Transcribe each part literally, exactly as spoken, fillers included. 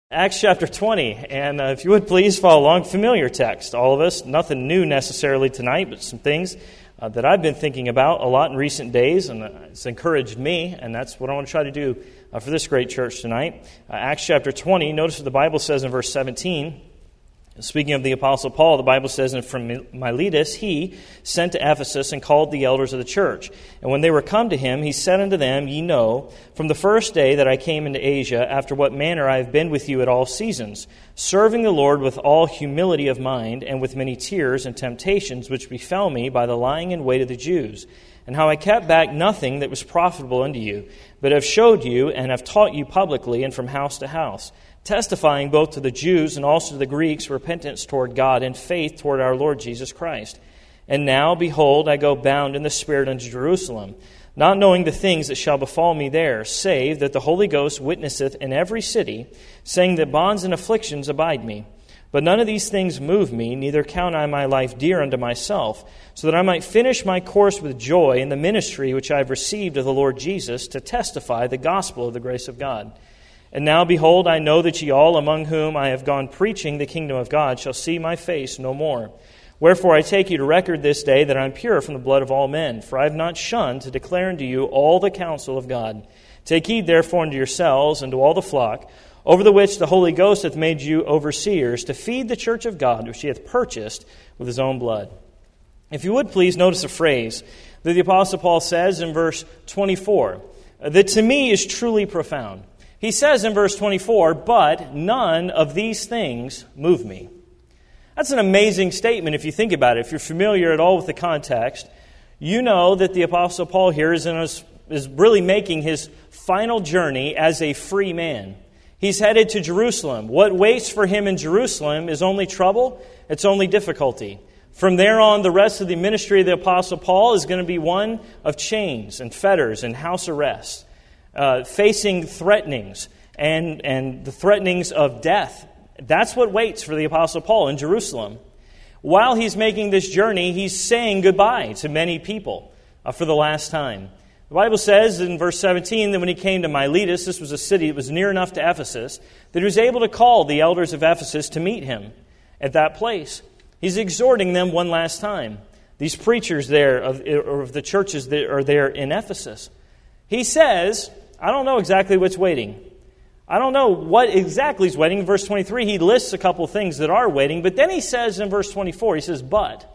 Acts chapter twenty, and uh, if you would please follow along, familiar text, all of us, nothing new necessarily tonight, but some things uh, that I've been thinking about a lot in recent days, and uh, it's encouraged me, and that's what I want to try to do uh, for this great church tonight. Uh, Acts chapter twenty, notice what the Bible says in verse seventeen. Speaking of the Apostle Paul, the Bible says, "And from Miletus he sent to Ephesus and called the elders of the church. And when they were come to him, he said unto them, Ye know, from the first day that I came into Asia, after what manner I have been with you at all seasons, serving the Lord with all humility of mind, and with many tears and temptations which befell me by the lying in wait of the Jews. And how I kept back nothing that was profitable unto you, but have showed you and have taught you publicly and from house to house, testifying both to the Jews and also to the Greeks repentance toward God and faith toward our Lord Jesus Christ. And now, behold, I go bound in the Spirit unto Jerusalem, not knowing the things that shall befall me there, save that the Holy Ghost witnesseth in every city, saying that bonds and afflictions abide me. But none of these things move me, neither count I my life dear unto myself, so that I might finish my course with joy in the ministry which I have received of the Lord Jesus, to testify the gospel of the grace of God. And now, behold, I know that ye all, among whom I have gone preaching the kingdom of God, shall see my face no more. Wherefore I take you to record this day that I am pure from the blood of all men, for I have not shunned to declare unto you all the counsel of God. Take heed therefore unto yourselves and to all the flock, over the which the Holy Ghost hath made you overseers, to feed the church of God, which he hath purchased with his own blood." If you would please notice a phrase that the Apostle Paul says in verse twenty-four, that to me is truly profound. He says in verse twenty-four, "But none of these things move me." That's an amazing statement if you think about it. If you're familiar at all with the context, you know that the Apostle Paul here is, in a, is really making his final journey as a free man. He's headed to Jerusalem. What waits for him in Jerusalem is only trouble, it's only difficulty. From there on, the rest of the ministry of the Apostle Paul is going to be one of chains and fetters and house arrest, uh, facing threatenings and, and the threatenings of death. That's what waits for the Apostle Paul in Jerusalem. While he's making this journey, he's saying goodbye to many people uh, for the last time. The Bible says in verse seventeen that when he came to Miletus, this was a city that was near enough to Ephesus, that he was able to call the elders of Ephesus to meet him at that place. He's exhorting them one last time. These preachers there of, of the churches that are there in Ephesus. He says, I don't know exactly what's waiting. I don't know what exactly is waiting. In verse twenty-three, he lists a couple of things that are waiting, but then he says in verse twenty-four, he says, "But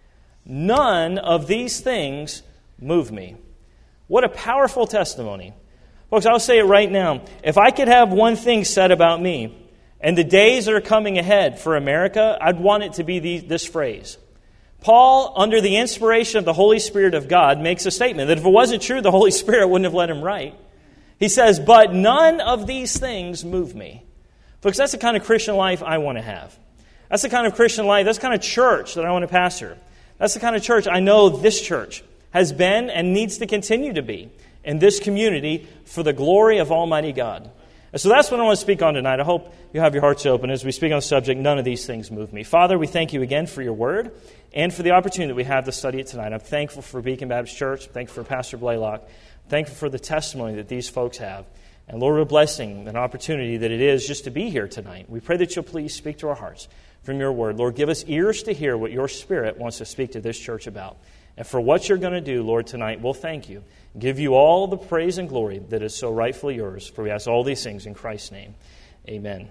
none of these things move me." What a powerful testimony. Folks, I'll say it right now. If I could have one thing said about me, and the days that are coming ahead for America, I'd want it to be the, this phrase. Paul, under the inspiration of the Holy Spirit of God, makes a statement that if it wasn't true, the Holy Spirit wouldn't have let him write. He says, "But none of these things move me." Folks, that's the kind of Christian life I want to have. That's the kind of Christian life, that's the kind of church that I want to pastor. That's the kind of church I know this church has been and needs to continue to be in this community for the glory of Almighty God. And so that's what I want to speak on tonight. I hope you have your hearts open as we speak on the subject, "None of these things move me." Father, we thank you again for your word and for the opportunity that we have to study it tonight. I'm thankful for Beacon Baptist Church. I'm thankful for Pastor Blaylock. I'm thankful for the testimony that these folks have. And Lord, we're blessing an opportunity that it is just to be here tonight. We pray that you'll please speak to our hearts from your word. Lord, give us ears to hear what your Spirit wants to speak to this church about. And for what you're going to do, Lord, tonight, we'll thank you. Give you all the praise and glory that is so rightfully yours. For we ask all these things in Christ's name. Amen.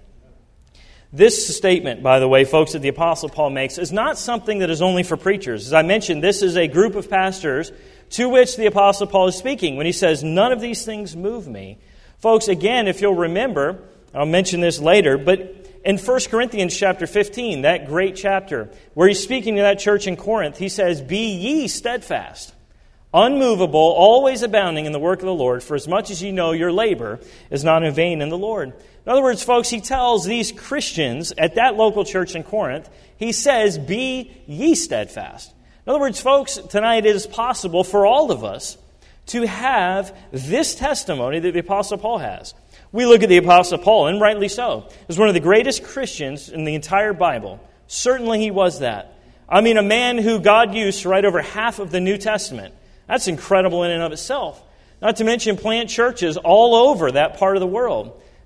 This statement, by the way, folks, that the Apostle Paul makes is not something that is only for preachers. As I mentioned, this is a group of pastors to which the Apostle Paul is speaking when he says, "None of these things move me." Folks, again, if you'll remember, I'll mention this later, but in First Corinthians chapter fifteen, that great chapter, where he's speaking to that church in Corinth, he says, "Be ye steadfast, unmovable, always abounding in the work of the Lord, for as much as ye know your labor is not in vain in the Lord." In other words, folks, he tells these Christians at that local church in Corinth, he says, "Be ye steadfast." In other words, folks, tonight it is possible for all of us to have this testimony that the Apostle Paul has. We look at the Apostle Paul, and rightly so, as one of the greatest Christians in the entire Bible. Certainly he was that. I mean, a man who God used to write over half of the New Testament. That's incredible in and of itself. Not to mention plant churches all over that part of the world.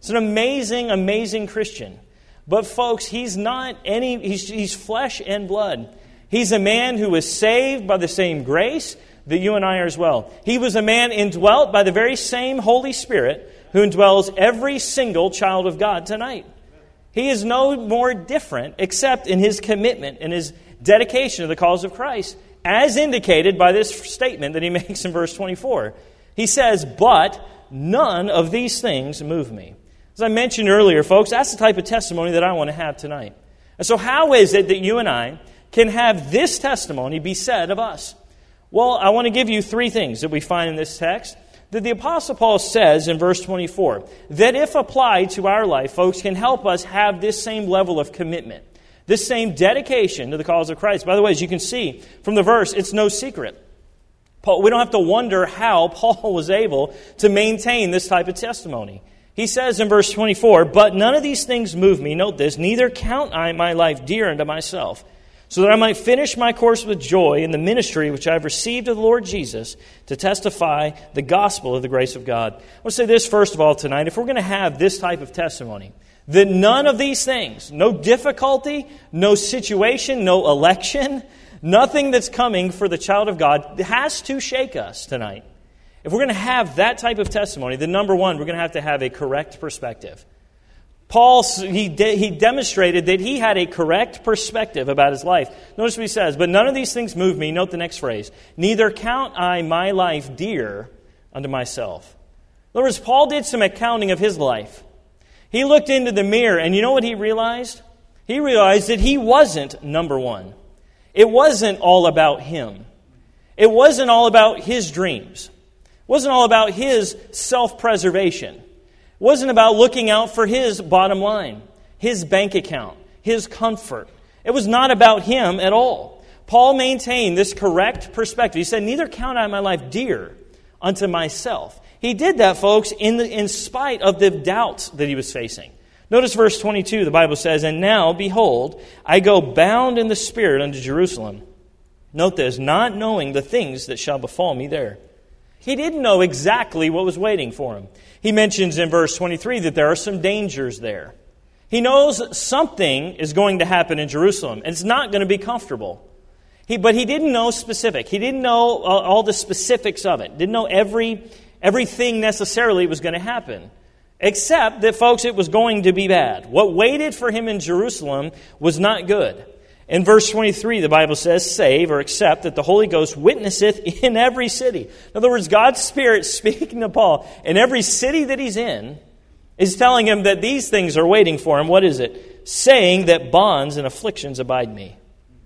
It's an amazing, amazing Christian. But folks, he's not any, he's, he's flesh and blood. He's a man who was saved by the same grace that you and I are as well. He was a man indwelt by the very same Holy Spirit who indwells every single child of God tonight. He is no more different except in his commitment and his dedication to the cause of Christ, as indicated by this statement that he makes in verse twenty-four. He says, "But none of these things move me." As I mentioned earlier, folks, that's the type of testimony that I want to have tonight. And so how is it that you and I can have this testimony be said of us? Well, I want to give you three things that we find in this text that the Apostle Paul says in verse twenty-four, that if applied to our life, folks, can help us have this same level of commitment, this same dedication to the cause of Christ. By the way, as you can see from the verse, it's no secret. Paul, we don't have to wonder how Paul was able to maintain this type of testimony. He says in verse twenty-four, "But none of these things move me," note this, "neither count I my life dear unto myself, so that I might finish my course with joy in the ministry which I have received of the Lord Jesus to testify the gospel of the grace of God." I want to say this first of all tonight. If we're going to have this type of testimony, that none of these things, no difficulty, no situation, no election, nothing that's coming for the child of God has to shake us tonight. If we're going to have that type of testimony, then number one, we're going to have to have a correct perspective. Paul, he, de- he demonstrated that he had a correct perspective about his life. Notice what he says, "But none of these things move me." Note the next phrase. "Neither count I my life dear unto myself." In other words, Paul did some accounting of his life. He looked into the mirror, and you know what he realized? He realized that he wasn't number one. It wasn't all about him. It wasn't all about his dreams. It wasn't all about his self-preservation. It wasn't about looking out for his bottom line, his bank account, his comfort. It was not about him at all. Paul maintained this correct perspective. He said, "Neither count I my life dear unto myself." He did that, folks, in, the, in spite of the doubts that he was facing. Notice verse twenty-two, the Bible says, "And now, behold, I go bound in the Spirit unto Jerusalem." Note this, "not knowing the things that shall befall me there." He didn't know exactly what was waiting for him. He mentions in verse twenty-three that there are some dangers there. He knows something is going to happen in Jerusalem, and it's not going to be comfortable. He, but he didn't know specific. He didn't know uh, all the specifics of it. Didn't know every everything necessarily was going to happen. Except that, folks, it was going to be bad. What waited for him in Jerusalem was not good. In verse twenty-three, the Bible says, "Save," or "except, that the Holy Ghost witnesseth in every city." In other words, God's Spirit speaking to Paul in every city that he's in is telling him that these things are waiting for him. What is it? "Saying that bonds and afflictions abide me."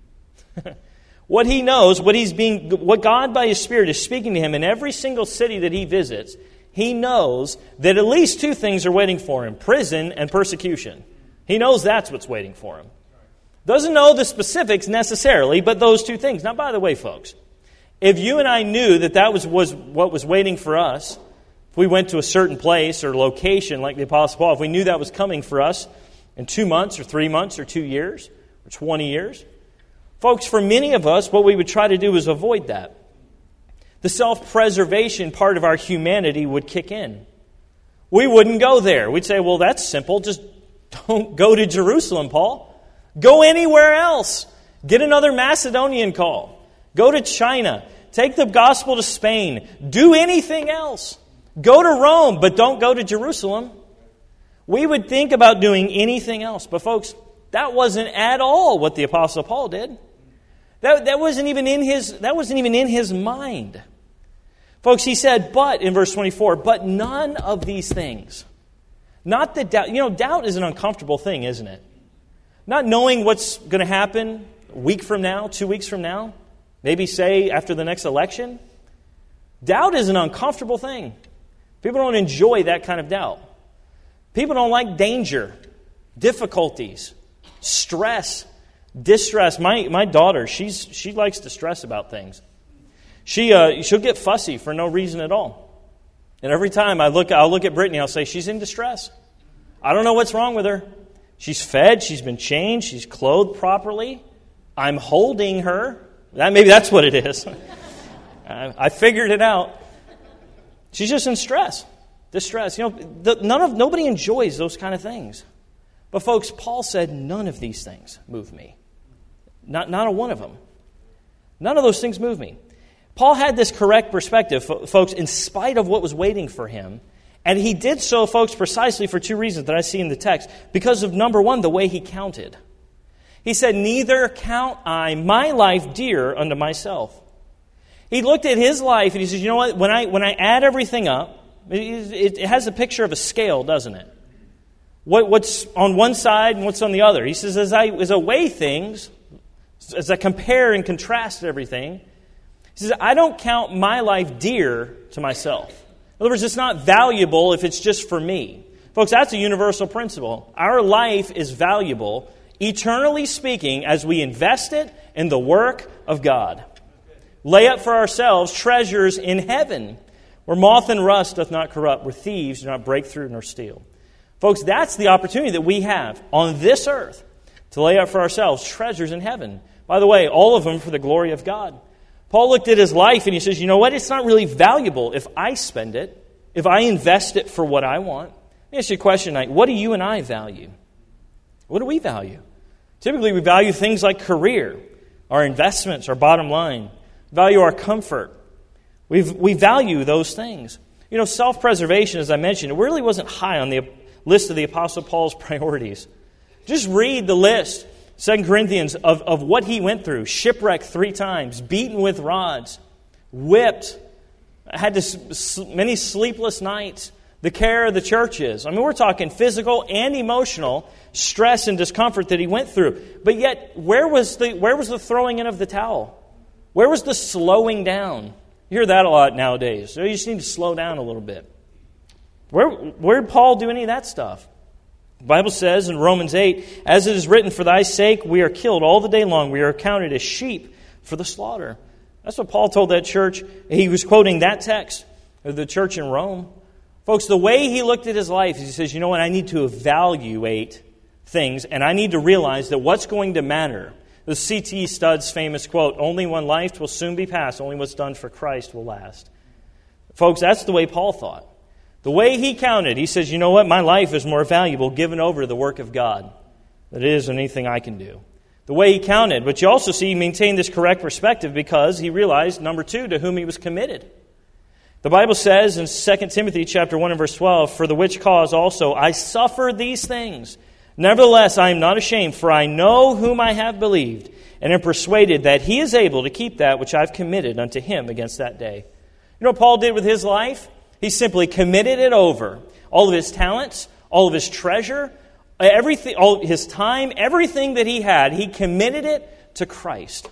What he knows, what he's being, what God by His Spirit is speaking to him in every single city that he visits, he knows that at least two things are waiting for him: prison and persecution. He knows that's what's waiting for him. Doesn't know the specifics necessarily, but those two things. Now, by the way, folks, if you and I knew that that was, was what was waiting for us, if we went to a certain place or location like the Apostle Paul, if we knew that was coming for us in two months or three months or two years or twenty years, folks, for many of us, what we would try to do is avoid that. The self-preservation part of our humanity would kick in. We wouldn't go there. We'd say, well, that's simple. Just don't go to Jerusalem, Paul. Go anywhere else. Get another Macedonian call. Go to China. Take the gospel to Spain. Do anything else. Go to Rome, but don't go to Jerusalem. We would think about doing anything else. But folks, that wasn't at all what the Apostle Paul did. That, that wasn't even in his, that wasn't even in his mind. Folks, he said, but, in verse twenty-four, "But none of these things." Not the doubt. You know, doubt is an uncomfortable thing, isn't it? Not knowing what's going to happen a week from now, two weeks from now, maybe say after the next election. Doubt is an uncomfortable thing. People don't enjoy that kind of doubt. People don't like danger, difficulties, stress, distress. My my daughter, she's she likes to stress about things. She uh, she'll get fussy for no reason at all. And every time I look, I'll look at Brittany, I'll say, she's in distress. I don't know what's wrong with her. She's fed, she's been changed, she's clothed properly. I'm holding her. That maybe that's what it is. I, I figured it out. She's just in stress. distress. You know, the, none of nobody enjoys those kind of things. But folks, Paul said, none of these things move me. Not, not a one of them. None of those things move me. Paul had this correct perspective, folks, in spite of what was waiting for him. And he did so, folks, precisely for two reasons that I see in the text. Because of, number one, the way he counted. He said, neither count I my life dear unto myself. He looked at his life and he says, you know what, when I when I add everything up, it, it has a picture of a scale, doesn't it? What, what's on one side and what's on the other. He says, as I, as I weigh things, as I compare and contrast everything, he says, I don't count my life dear to myself. In other words, it's not valuable if it's just for me. Folks, that's a universal principle. Our life is valuable, eternally speaking, as we invest it in the work of God. Lay up for ourselves treasures in heaven, where moth and rust doth not corrupt, where thieves do not break through nor steal. Folks, that's the opportunity that we have on this earth to lay up for ourselves treasures in heaven. By the way, all of them for the glory of God. Paul looked at his life and he says, you know what? It's not really valuable if I spend it, if I invest it for what I want. Let me ask you a question tonight. What do you and I value? What do we value? Typically, we value things like career, our investments, our bottom line. We value our comfort. we we value those things. You know, self-preservation, as I mentioned, it really wasn't high on the list of the Apostle Paul's priorities. Just read the list, Second Corinthians, of, of what he went through. Shipwrecked three times, beaten with rods, whipped, had this, many sleepless nights, the care of the churches. I mean, we're talking physical and emotional stress and discomfort that he went through. But yet, where was the where was the throwing in of the towel? Where was the slowing down? You hear that a lot nowadays. So you just need to slow down a little bit. Where, where did Paul do any of that stuff? The Bible says in Romans eight, as it is written, for thy sake we are killed all the day long. We are counted as sheep for the slaughter. That's what Paul told that church. He was quoting that text of the church in Rome. Folks, the way he looked at his life, he says, you know what, I need to evaluate things, and I need to realize that what's going to matter. The C T Studd's famous quote, only one life will soon be past, only what's done for Christ will last. Folks, that's the way Paul thought. The way he counted, he says, you know what, my life is more valuable given over to the work of God than it is anything I can do. The way he counted, but you also see he maintained this correct perspective because he realized, number two, to whom he was committed. The Bible says in Second Timothy chapter one and verse twelve, for the which cause also I suffer these things. Nevertheless, I am not ashamed, for I know whom I have believed, and am persuaded that he is able to keep that which I've committed unto him against that day. You know what Paul did with his life? He simply committed it over. All of his talents, all of his treasure, everything, all his time, everything that he had, he committed it to Christ.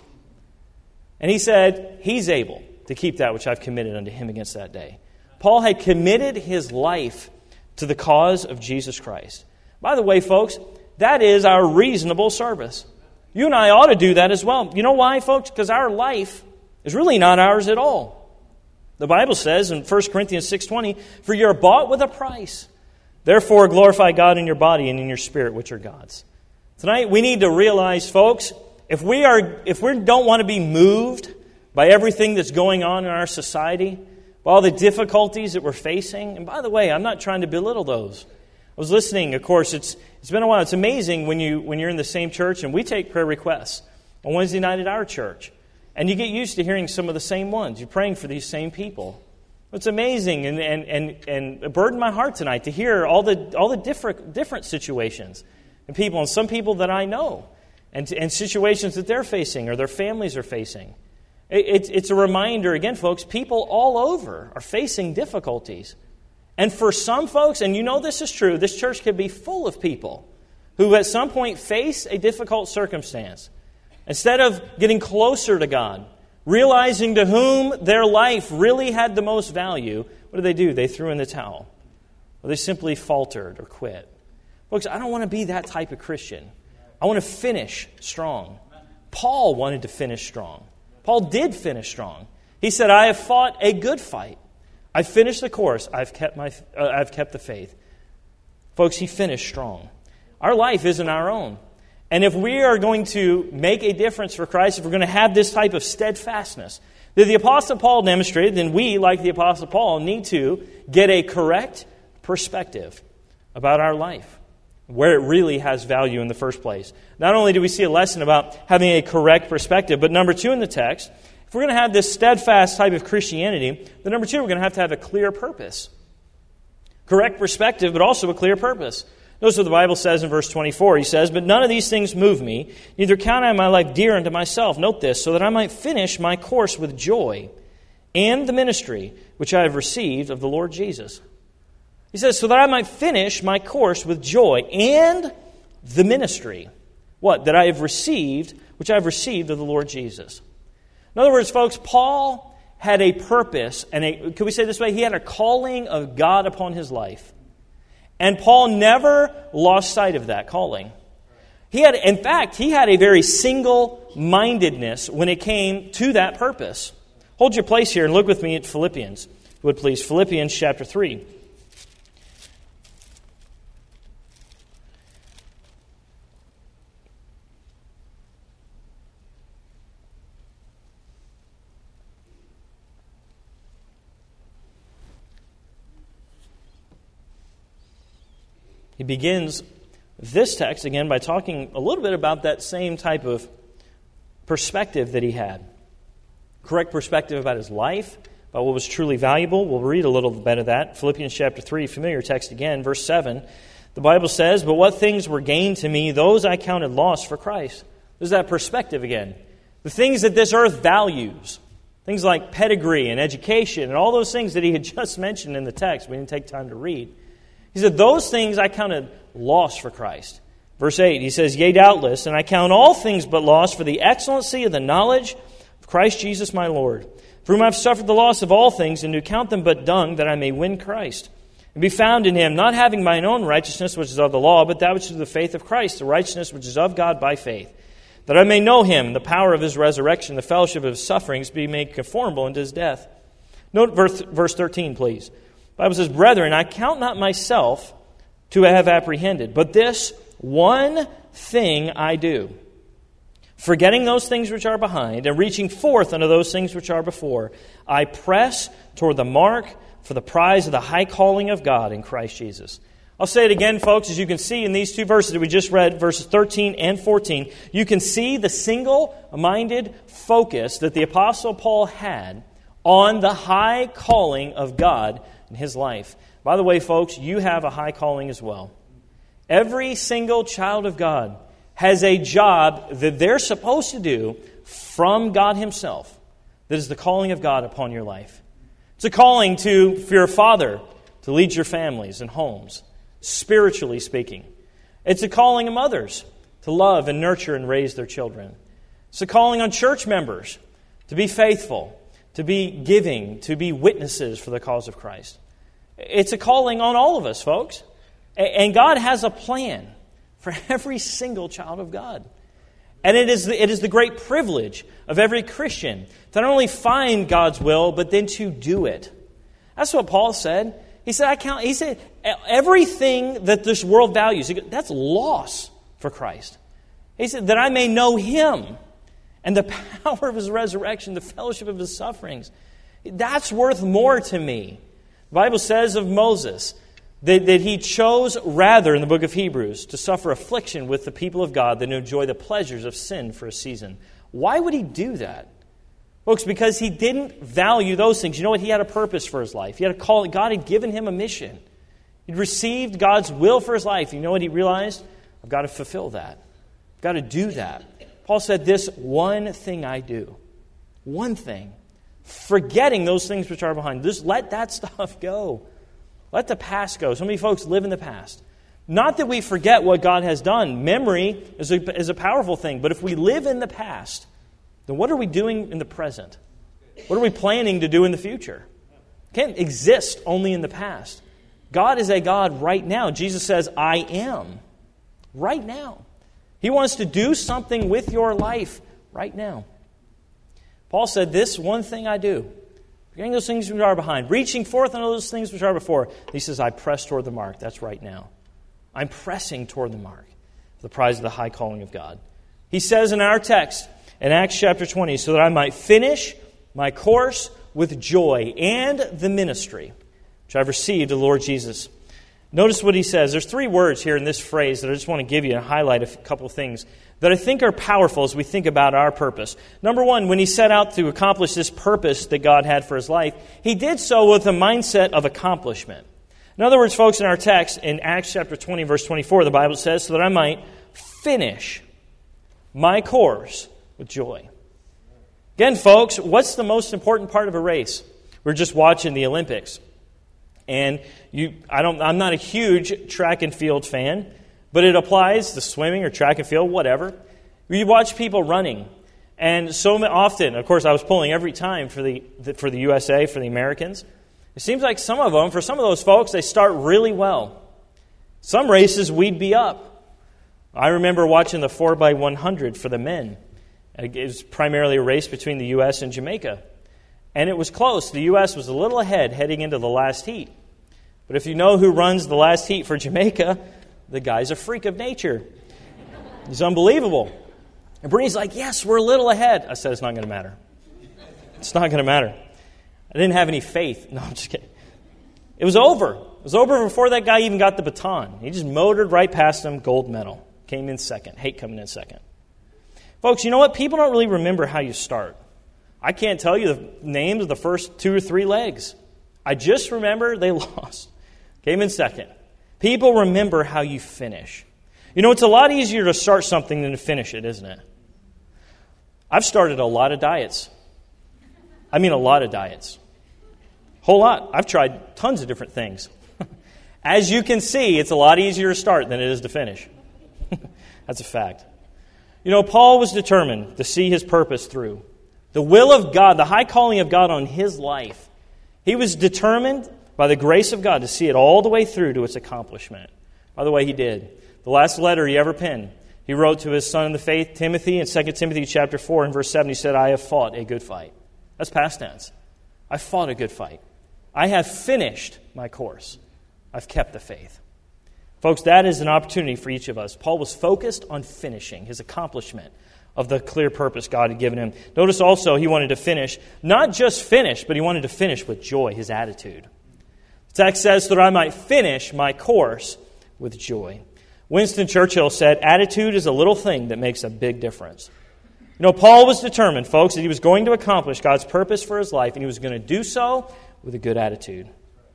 And he said, he's able to keep that which I've committed unto him against that day. Paul had committed his life to the cause of Jesus Christ. By the way, folks, that is our reasonable service. You and I ought to do that as well. You know why, folks? Because our life is really not ours at all. The Bible says in First Corinthians six twenty, for you are bought with a price. Therefore glorify God in your body and in your spirit, which are God's. Tonight we need to realize, folks, if we are if we don't want to be moved by everything that's going on in our society, by all the difficulties that we're facing, and by the way, I'm not trying to belittle those. I was listening, of course, it's it's been a while. It's amazing when, you, when you're in the same church, and we take prayer requests on Wednesday night at our church. And you get used to hearing some of the same ones. You're praying for these same people. It's amazing and and and, and it burdened my heart tonight to hear all the all the different different situations and people, and some people that I know, and, and situations that they're facing or their families are facing. It, it, it's a reminder, again, folks, people all over are facing difficulties. And for some folks, and you know this is true, this church can be full of people who at some point face a difficult circumstance. Instead of getting closer to God, realizing to whom their life really had the most value, what did they do? They threw in the towel. Or they simply faltered or quit. Folks, I don't want to be that type of Christian. I want to finish strong. Paul wanted to finish strong. Paul did finish strong. He said, I have fought a good fight. I've finished the course. I've kept my. Uh, I've kept the faith. Folks, he finished strong. Our life isn't our own. And if we are going to make a difference for Christ, if we're going to have this type of steadfastness, that the Apostle Paul demonstrated, then we, like the Apostle Paul, need to get a correct perspective about our life, where it really has value in the first place. Not only do we see a lesson about having a correct perspective, but number two in the text, if we're going to have this steadfast type of Christianity, then number two, we're going to have to have a clear purpose. Correct perspective, but also a clear purpose. Notice what the Bible says in verse twenty-four. He says, "But none of these things move me, neither count I my life dear unto myself." Note this, "so that I might finish my course with joy and the ministry which I have received of the Lord Jesus." He says, so that I might finish my course with joy and the ministry. What? That I have received, which I have received of the Lord Jesus. In other words, folks, Paul had a purpose, and a, could we say it this way? He had a calling of God upon his life. And Paul never lost sight of that calling. He had, in fact, he had a very single-mindedness when it came to that purpose. Hold your place here and look with me at Philippians, if you would please. Philippians chapter three. He begins this text again by talking a little bit about that same type of perspective that he had. Correct perspective about his life, about what was truly valuable. We'll read a little bit of that. Philippians chapter three, familiar text again, verse seven. The Bible says, "But what things were gained to me, those I counted loss for Christ." There's that perspective again. The things that this earth values, things like pedigree and education and all those things that he had just mentioned in the text, we didn't take time to read. He said, those things I counted loss for Christ. Verse eight, he says, "Yea, doubtless, and I count all things but loss for the excellency of the knowledge of Christ Jesus my Lord, for whom I have suffered the loss of all things, and do count them but dung, that I may win Christ, and be found in him, not having mine own righteousness which is of the law, but that which is of the faith of Christ, the righteousness which is of God by faith, that I may know him, the power of his resurrection, the fellowship of his sufferings, be made conformable unto his death." Note verse, verse thirteen, please. The Bible says, "Brethren, I count not myself to have apprehended, but this one thing I do, forgetting those things which are behind, and reaching forth unto those things which are before, I press toward the mark for the prize of the high calling of God in Christ Jesus." I'll say it again, folks, as you can see in these two verses that we just read, verses thirteen and fourteen, you can see the single-minded focus that the Apostle Paul had on the high calling of God in his life. By the way, folks, you have a high calling as well. Every single child of God has a job that they're supposed to do from God himself. That is the calling of God upon your life. It's a calling to, for your father, to lead your families and homes, spiritually speaking. It's a calling of mothers to love and nurture and raise their children. It's a calling on church members to be faithful, to be giving, to be witnesses for the cause of Christ. It's a calling on all of us, folks. And God has a plan for every single child of God. And it is the, it is the great privilege of every Christian to not only find God's will, but then to do it. That's what Paul said. He said, I count, he said, everything that this world values, that's loss for Christ. He said, that I may know him and the power of his resurrection, the fellowship of his sufferings. That's worth more to me. The Bible says of Moses that, that he chose rather, in the book of Hebrews, to suffer affliction with the people of God than to enjoy the pleasures of sin for a season. Why would he do that? Folks, because he didn't value those things. You know what? He had a purpose for his life. He had a call. God had given him a mission. He'd received God's will for his life. You know what he realized? I've got to fulfill that. I've got to do that. Paul said, this one thing I do. One thing. Forgetting those things which are behind. Just let that stuff go. Let the past go. So many folks live in the past. Not that we forget what God has done. Memory is a, is a powerful thing. But if we live in the past, then what are we doing in the present? What are we planning to do in the future? It can't exist only in the past. God is a God right now. Jesus says, I am. Right now. He wants to do something with your life right now. Paul said, this one thing I do, forgetting those things which are behind, reaching forth on those things which are before. He says, I press toward the mark. That's right now. I'm pressing toward the mark, the prize of the high calling of God. He says in our text, in Acts chapter twenty, so that I might finish my course with joy, and the ministry which I've received of the Lord Jesus. Notice what he says. There's three words here in this phrase that I just want to give you and highlight a couple of things that I think are powerful as we think about our purpose. Number one, when he set out to accomplish this purpose that God had for his life, he did so with a mindset of accomplishment. In other words, folks, in our text, in Acts chapter twenty, verse twenty-four, the Bible says, so that I might finish my course with joy. Again, folks, what's the most important part of a race? We're just watching the Olympics. And you, I don't, I'm not a huge track and field fan, but it applies to swimming or track and field, whatever. You watch people running. And so often, of course, I was pulling every time for the, for the U S A, for the Americans. It seems like some of them, for some of those folks, they start really well. Some races, we'd be up. I remember watching the four by one hundred for the men. It was primarily a race between the U S and Jamaica. And it was close. The U S was a little ahead heading into the last heat. But if you know who runs the last heat for Jamaica, the guy's a freak of nature. He's unbelievable. And Brittany's like, yes, we're a little ahead. I said, it's not going to matter. It's not going to matter. I didn't have any faith. No, I'm just kidding. It was over. It was over before that guy even got the baton. He just motored right past him, gold medal. Came in second. Haight coming in second. Folks, you know what? People don't really remember how you start. I can't tell you the names of the first two or three legs. I just remember they lost. Came in second. People remember how you finish. You know, it's a lot easier to start something than to finish it, isn't it? I've started a lot of diets. I mean a lot of diets. Whole lot. I've tried tons of different things. As you can see, it's a lot easier to start than it is to finish. That's a fact. You know, Paul was determined to see his purpose through. The will of God, the high calling of God on his life. He was determined by the grace of God to see it all the way through to its accomplishment. By the way, he did. The last letter he ever penned, he wrote to his son in the faith, Timothy, in Second Timothy chapter four and verse seven, he said, I have fought a good fight. That's past tense. I fought a good fight. I have finished my course. I've kept the faith. Folks, that is an opportunity for each of us. Paul was focused on finishing his accomplishment of the clear purpose God had given him. Notice also he wanted to finish, not just finish, but he wanted to finish with joy, his attitude. The text says, so that I might finish my course with joy. Winston Churchill said, attitude is a little thing that makes a big difference. You know, Paul was determined, folks, that he was going to accomplish God's purpose for his life, and he was going to do so with a good attitude.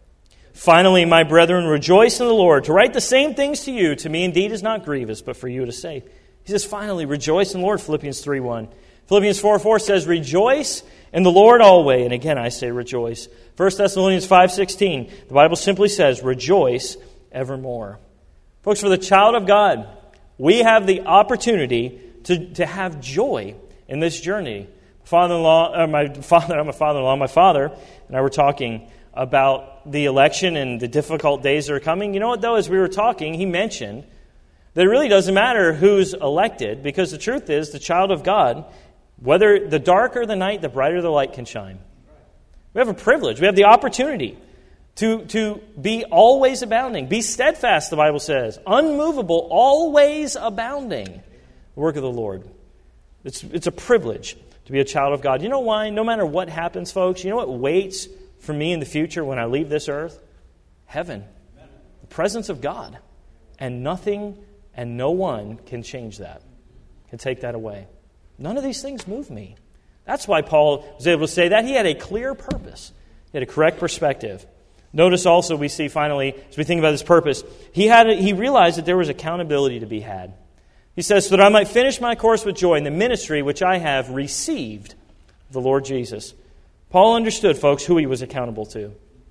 Finally, my brethren, rejoice in the Lord. To write the same things to you, to me indeed is not grievous, but for you to say. He says, finally, rejoice in the Lord, Philippians three one. Philippians four four says, rejoice in the Lord always. And again, I say rejoice. First Thessalonians five sixteen, the Bible simply says, rejoice evermore. Folks, for the child of God, we have the opportunity to, to have joy in this journey. Father-in-law, uh, my father, I'm a father-in-law, my father and I were talking about the election and the difficult days that are coming. You know what, though, as we were talking, he mentioned that it really doesn't matter who's elected, because the truth is, the child of God, whether the darker the night, the brighter the light can shine. We have a privilege. We have the opportunity to, to be always abounding. Be steadfast, the Bible says. Unmovable, always abounding. The work of the Lord. It's, it's a privilege to be a child of God. You know why? No matter what happens, folks, you know what waits for me in the future when I leave this earth? Heaven. The presence of God. And nothing and no one can change that, can take that away. None of these things move me. That's why Paul was able to say that. He had a clear purpose. He had a correct perspective. Notice also we see finally, as we think about this purpose, he had a, he realized that there was accountability to be had. He says, so that I might finish my course with joy in the ministry which I have received of the Lord Jesus. Paul understood, folks, who he was accountable to.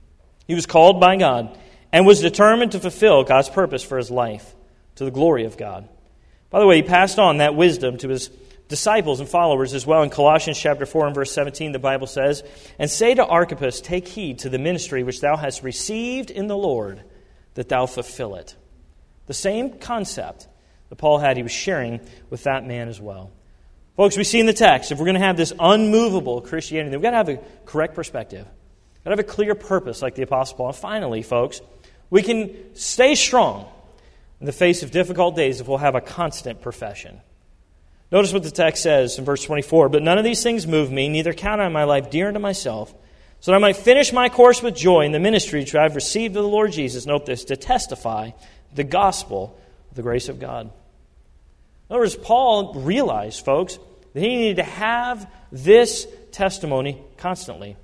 He was called by God and was determined to fulfill God's purpose for his life to the glory of God. By the way, he passed on that wisdom to his disciples and followers as well. In Colossians chapter four and verse seventeen, the Bible says, and say to Archippus, take heed to the ministry which thou hast received in the Lord, that thou fulfill it. The same concept that Paul had, he was sharing with that man as well. Folks, we see in the text, if we're going to have this unmovable Christianity, we've got to have a correct perspective. We've got to have a clear purpose like the Apostle Paul. And finally, folks, we can stay strong in the face of difficult days if we'll have a constant profession. Notice what the text says in verse twenty-four. But none of these things move me, neither count I my life dear unto myself, so that I might finish my course with joy in the ministry which I have received of the Lord Jesus. Note this, to testify the gospel of the grace of God. In other words, Paul realized, folks, that he needed to have this testimony constantly.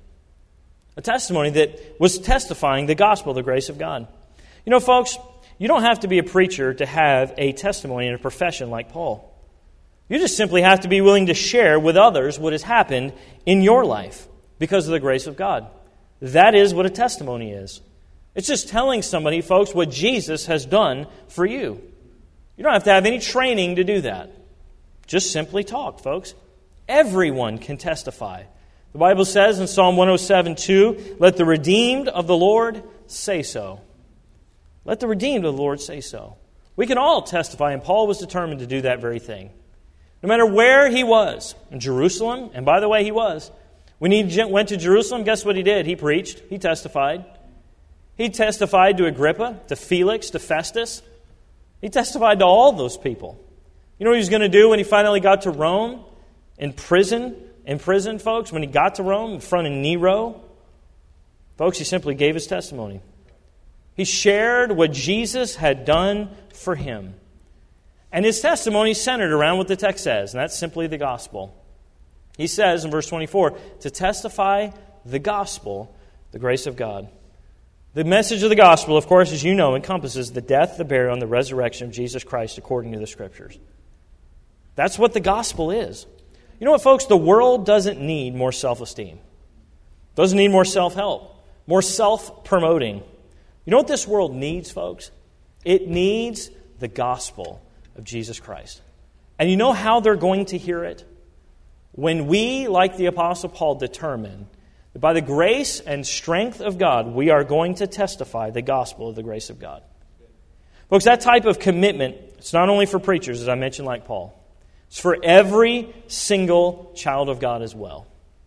A testimony that was testifying the gospel of the grace of God. You know, folks, you don't have to be a preacher to have a testimony and a profession like Paul. You just simply have to be willing to share with others what has happened in your life because of the grace of God. That is what a testimony is. It's just telling somebody, folks, what Jesus has done for you. You don't have to have any training to do that. Just simply talk, folks. Everyone can testify. The Bible says in Psalm one oh seven two, let the redeemed of the Lord say so. Let the redeemed of the Lord say so. We can all testify, and Paul was determined to do that very thing. No matter where he was, in Jerusalem, and by the way, he was. When he went to Jerusalem, guess what he did? He preached. He testified. He testified to Agrippa, to Felix, to Festus. He testified to all those people. You know what he was going to do when he finally got to Rome? In prison, in prison, folks, when he got to Rome in front of Nero, folks, he simply gave his testimony. He shared what Jesus had done for him. And his testimony centered around what the text says, and that's simply the gospel. He says in verse twenty-four, to testify the gospel, the grace of God. The message of the gospel, of course, as you know, encompasses the death, the burial, and the resurrection of Jesus Christ according to the Scriptures. That's what the gospel is. You know what, folks? The world doesn't need more self-esteem. Doesn't need more self-help, more self-promoting. You know what this world needs, folks? It needs the gospel of Jesus Christ. And you know how they're going to hear it? When we, like the Apostle Paul, determine that by the grace and strength of God, we are going to testify the gospel of the grace of God. Folks, that type of commitment, it's not only for preachers, as I mentioned, like Paul. It's for every single child of God as well.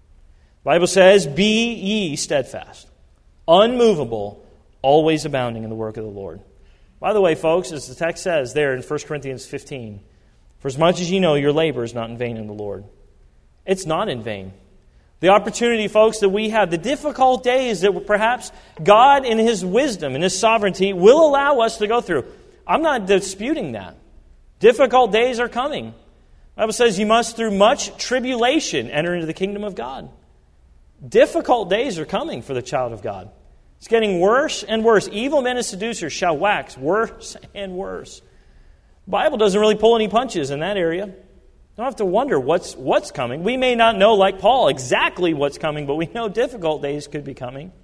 The Bible says, be ye steadfast, unmovable, always abounding in the work of the Lord. By the way, folks, as the text says there in First Corinthians fifteen, for as much as ye know, your labor is not in vain in the Lord. It's not in vain. The opportunity, folks, that we have, the difficult days that perhaps God in His wisdom and His sovereignty will allow us to go through. I'm not disputing that. Difficult days are coming. The Bible says you must, through much tribulation, enter into the kingdom of God. Difficult days are coming for the child of God. It's getting worse and worse. Evil men and seducers shall wax worse and worse. The Bible doesn't really pull any punches in that area. You don't have to wonder what's what's coming. We may not know, like Paul, exactly what's coming, but we know difficult days could be coming.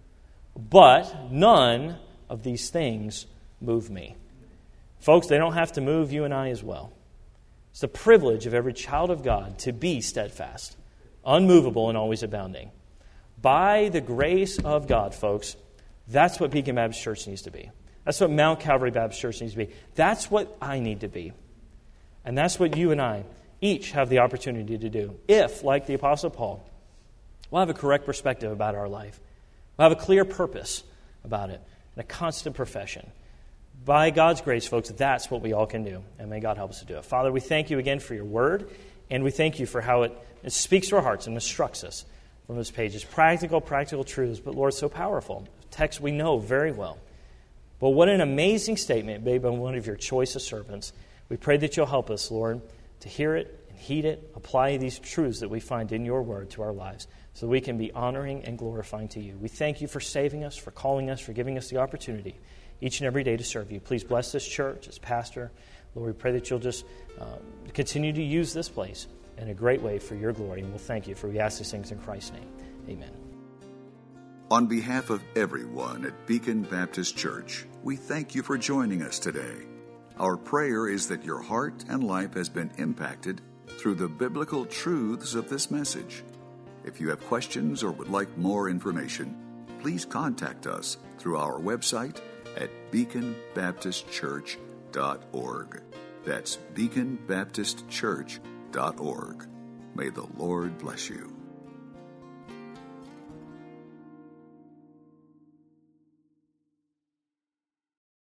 But none of these things move me. Folks, they don't have to move you and I as well. It's the privilege of every child of God to be steadfast, unmovable, and always abounding. By the grace of God, folks, that's what Beacon Baptist Church needs to be. That's what Mount Calvary Baptist Church needs to be. That's what I need to be. And that's what you and I each have the opportunity to do. If, like the Apostle Paul, we'll have a correct perspective about our life. We'll have a clear purpose about it and a constant profession. By God's grace, folks, that's what we all can do. And may God help us to do it. Father, we thank you again for your word. And we thank you for how it, it speaks to our hearts and instructs us from those pages. Practical, practical truths, but Lord, so powerful. Text we know very well. But what an amazing statement made by one of your choicest servants. We pray that you'll help us, Lord, to hear it and heed it, apply these truths that we find in your word to our lives so that we can be honoring and glorifying to you. We thank you for saving us, for calling us, for giving us the opportunity each and every day to serve you. Please bless this church, its pastor. Lord, we pray that you'll just um, continue to use this place in a great way for your glory. And we'll thank you for we ask these things in Christ's name. Amen. On behalf of everyone at Beacon Baptist Church, we thank you for joining us today. Our prayer is that your heart and life has been impacted through the biblical truths of this message. If you have questions or would like more information, please contact us through our website at beacon baptist church dot org. That's beacon baptist church dot org. May the Lord bless you.